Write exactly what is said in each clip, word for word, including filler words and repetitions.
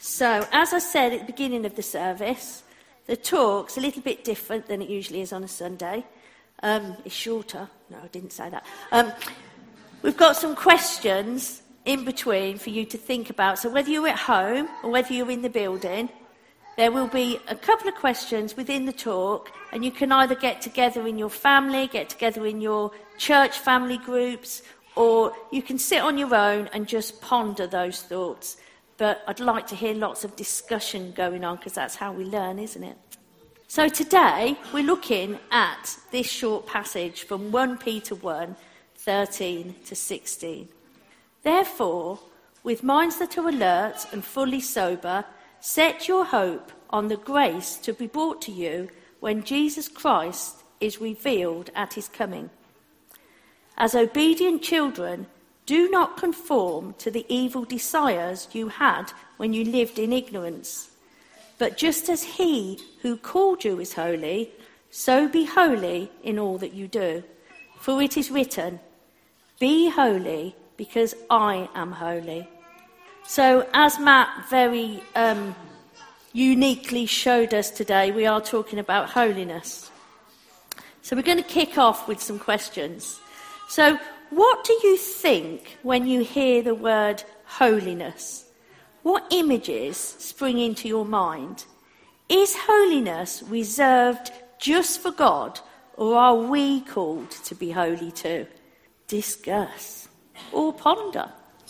So, as I said at the beginning of the service, the talk's a little bit different than it usually is on a Sunday. Um, it's shorter. No, I didn't say that. Um, we've got some questions in between for you to think about. So whether you're at home or whether you're in the building, there will be a couple of questions within the talk, and you can either get together in your family, get together in your church family groups, or you can sit on your own and just ponder those thoughts. But I'd like to hear lots of discussion going on, because that's how we learn, isn't it? So today, we're looking at this short passage from First Peter one, thirteen to sixteen. Therefore, with minds that are alert and fully sober, set your hope on the grace to be brought to you when Jesus Christ is revealed at his coming. As obedient children, do not conform to the evil desires you had when you lived in ignorance. But just as he who called you is holy, so be holy in all that you do. For it is written, be holy because I am holy. So as Matt very um, uniquely showed us today, we are talking about holiness. So we're going to kick off with some questions. So what do you think when you hear the word holiness? What images spring into your mind? Is holiness reserved just for God, or are we called to be holy too? Discuss or ponder.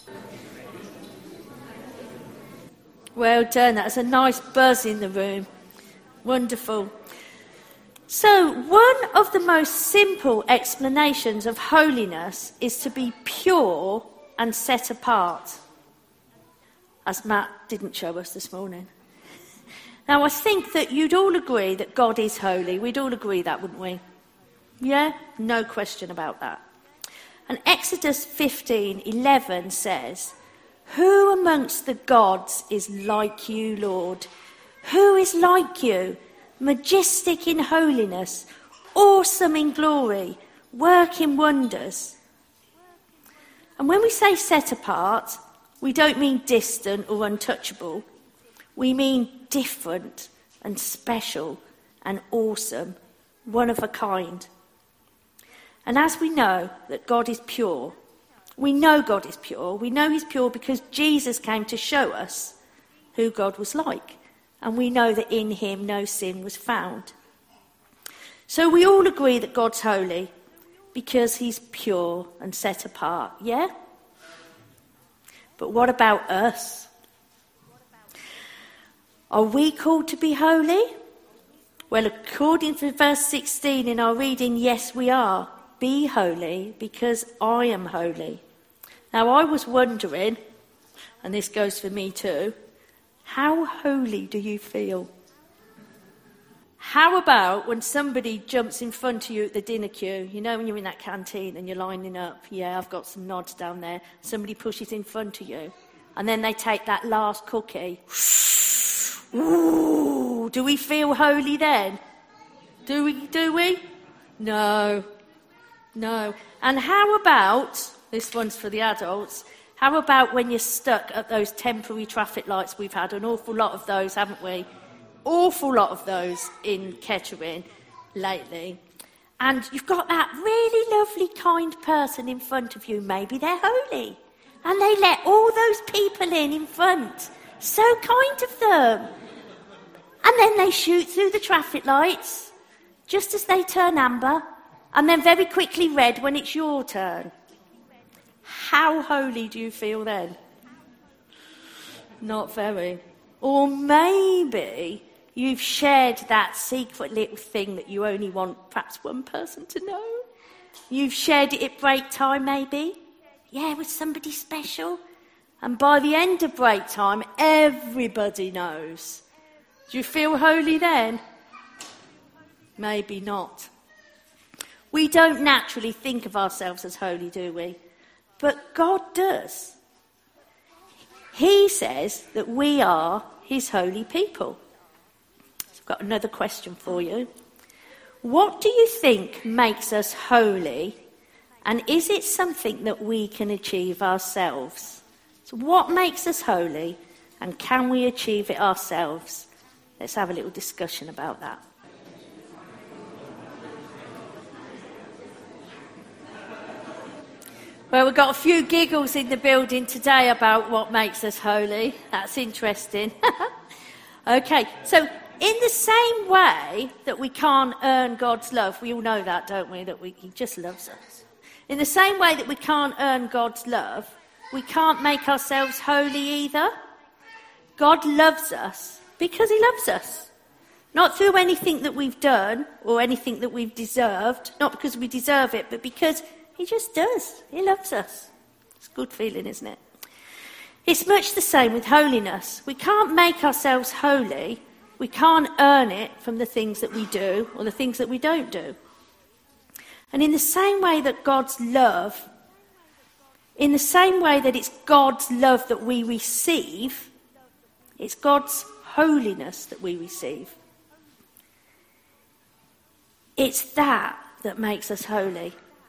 Well done. That's a nice buzz in the room. Wonderful. So, one of the most simple explanations of holiness is to be pure and set apart, as Matt didn't show us this morning. Now, I think that you'd all agree that God is holy. We'd all agree that, wouldn't we? Yeah? No question about that. And Exodus fifteen eleven says, who amongst the gods is like you, Lord? Who is like you? Majestic in holiness, awesome in glory, working wonders. And when we say set apart, we don't mean distant or untouchable. We mean different and special and awesome, one of a kind. And as we know that God is pure, we know God is pure. We know he's pure because Jesus came to show us who God was like. And we know that in him no sin was found. So we all agree that God's holy because he's pure and set apart, yeah? But what about us? Are we called to be holy? Well, according to verse sixteen in our reading, yes, we are. Be holy because I am holy. Now, I was wondering, and this goes for me too, how holy do you feel? How about when somebody jumps in front of you at the dinner queue? You know when you're in that canteen and you're lining up? Yeah, I've got some nods down there. Somebody pushes in front of you. And then they take that last cookie. Ooh, do we feel holy then? Do we? Do we? No. No. And how about, this one's for the adults, how about when you're stuck at those temporary traffic lights? We've had an awful lot of those, haven't we? Awful lot of those in Kettering lately. And you've got that really lovely, kind person in front of you. Maybe they're holy. And they let all those people in in front. So kind of them. And then they shoot through the traffic lights just as they turn amber. And then very quickly red when it's your turn. How holy do you feel then? Not very. Or maybe you've shared that secret little thing that you only want perhaps one person to know. You've shared it at break time maybe. Yeah, with somebody special. And by the end of break time, everybody knows. Do you feel holy then? Maybe not. We don't naturally think of ourselves as holy, do we? But God does. He says that we are his holy people. So I've got another question for you. What do you think makes us holy? And is it something that we can achieve ourselves? So what makes us holy? And can we achieve it ourselves? Let's have a little discussion about that. Well, we've got a few giggles in the building today about what makes us holy. That's interesting. Okay, so in the same way that we can't earn God's love, we all know that, don't we, that we, he just loves us. In the same way that we can't earn God's love, we can't make ourselves holy either. God loves us because he loves us. Not through anything that we've done or anything that we've deserved, not because we deserve it, but because he just does. He loves us. It's a good feeling, isn't it? It's much the same with holiness. We can't make ourselves holy. We can't earn it from the things that we do or the things that we don't do. And in the same way that God's love, in the same way that it's God's love that we receive, it's God's holiness that we receive. It's that that makes us holy.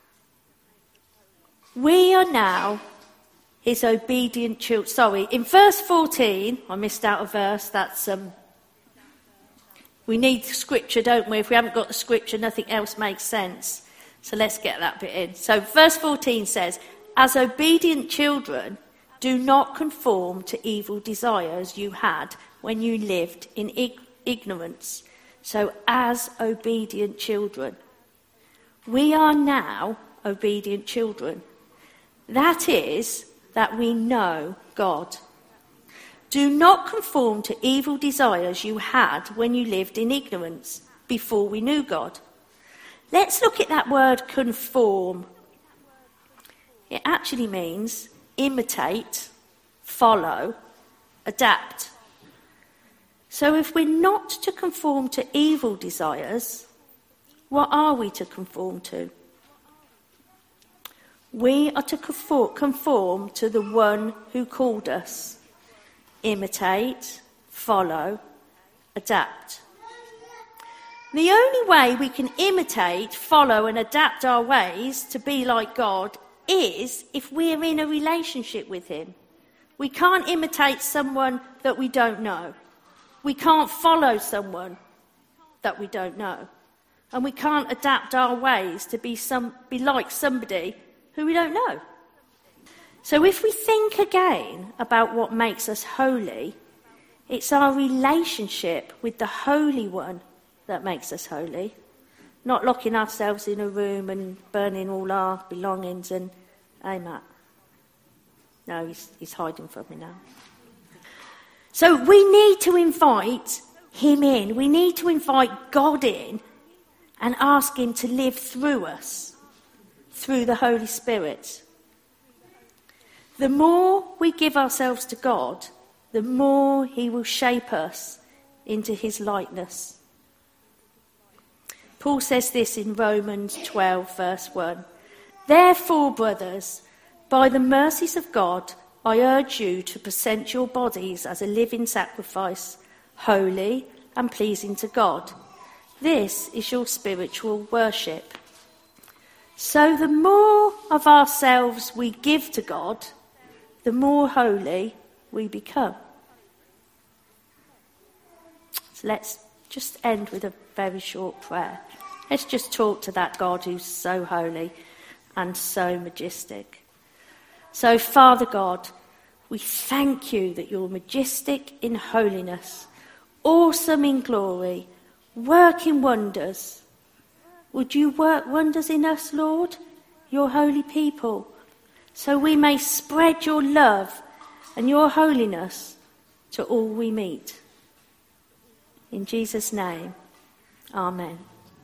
We are now his obedient children. Sorry, in verse fourteen, I missed out a verse. That's um. We need scripture, don't we? If we haven't got the scripture, nothing else makes sense. So let's get that bit in. So verse fourteen says, "As obedient children, do not conform to evil desires you had when you lived in ig- ignorance." So as obedient children, we are now obedient children. That is, that we know God. Do not conform to evil desires you had when you lived in ignorance, before we knew God. Let's look at that word conform. It actually means imitate, follow, adapt. So if we're not to conform to evil desires, what are we to conform to? We are to conform to the one who called us. Imitate, follow, adapt. The only way we can imitate, follow and adapt our ways to be like God is if we're in a relationship with him. We can't imitate someone that we don't know. We can't follow someone that we don't know. And we can't adapt our ways to be some be like somebody who we don't know. So if we think again about what makes us holy, it's our relationship with the Holy One that makes us holy. Not locking ourselves in a room and burning all our belongings and, hey Matt. No, he's, he's hiding from me now. So we need to invite him in. We need to invite God in and ask him to live through us, through the Holy Spirit. The more we give ourselves to God, the more he will shape us into his likeness. Paul says this in Romans twelve, verse one. "Therefore, brothers, by the mercies of God, I urge you to present your bodies as a living sacrifice, holy and pleasing to God. This is your spiritual worship." So the more of ourselves we give to God, the more holy we become. So let's just end with a very short prayer. Let's just talk to that God who's so holy and so majestic. So, Father God, we thank you that you're majestic in holiness, awesome in glory, working wonders. Would you work wonders in us, Lord, your holy people, so we may spread your love and your holiness to all we meet. In Jesus' name, amen.